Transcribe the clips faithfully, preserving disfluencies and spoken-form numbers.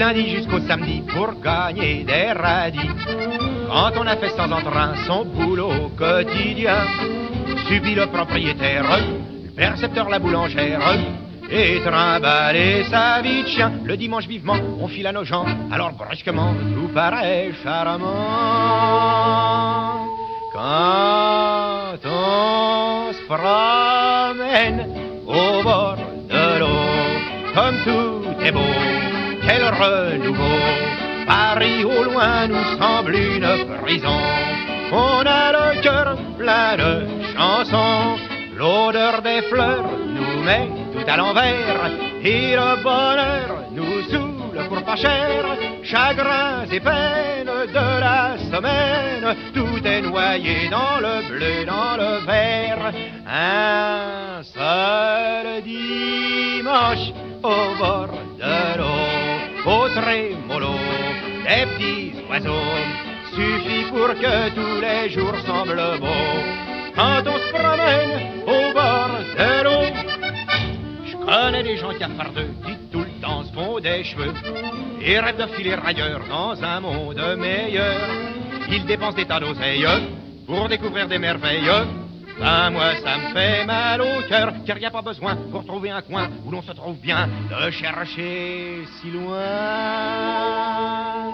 lundi jusqu'au samedi pour gagner des radis. Quand on a fait sans entrain son boulot quotidien, subit le propriétaire, le percepteur, la boulangère, et trimballer sa vie de chien. Le dimanche vivement, on file à nos gens, alors brusquement, tout paraît charmant. Quand on se promène au bord de l'eau, comme tout est beau, quel renouveau. Paris au loin nous semble une prison. On a le cœur plein de chansons. L'odeur des fleurs nous met tout à l'envers. Et le bonheur nous saoule pour pas cher. Chagrins et peines de la semaine, tout est noyé dans le bleu, dans le vert. Un seul dimanche au bord de l'eau, au trémolo des petits oiseaux, suffit pour que tous les jours semblent beaux. Quand on se promène au bord de l'eau, je connais des gens cafardeux qui tout le temps se font des cheveux et rêvent de filer ailleurs dans un monde meilleur. Ils dépensent des tas d'oseilles pour découvrir des merveilles. Ben moi ça me fait mal au cœur, car y a pas besoin pour trouver un coin où l'on se trouve bien de chercher si loin.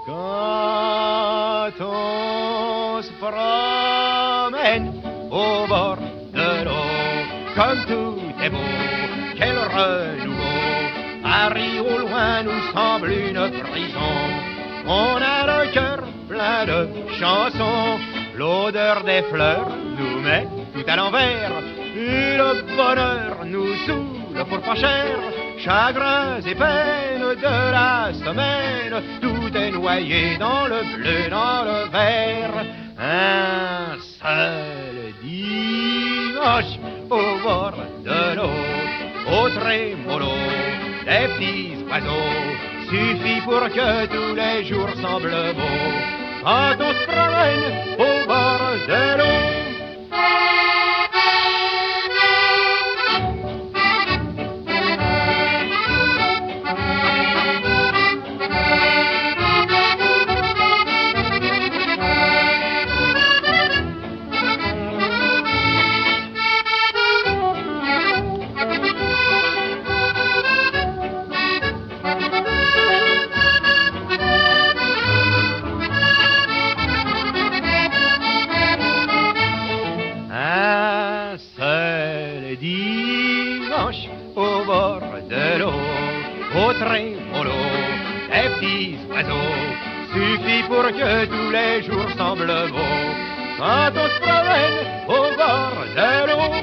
Quand on se promène au bord de l'eau, comme tout est beau, quel renouveau. Paris au loin nous semble une prison. On a le cœur plein de chansons. L'odeur des fleurs nous met tout à l'envers. Et le bonheur nous saoule pour pas cher. Chagrins et peines de la semaine, tout est noyé dans le bleu, dans le vert. Un seul dimanche au bord de l'eau, au trémolo des petits oiseaux, suffit pour que tous les jours semblent beaux. Quand on se promène au bord de l'eau. Un seul dimanche au bord de l'eau, au trémolo des petits oiseaux, suffit pour que tous les jours semblent beaux. Quand on se promène au bord de l'eau.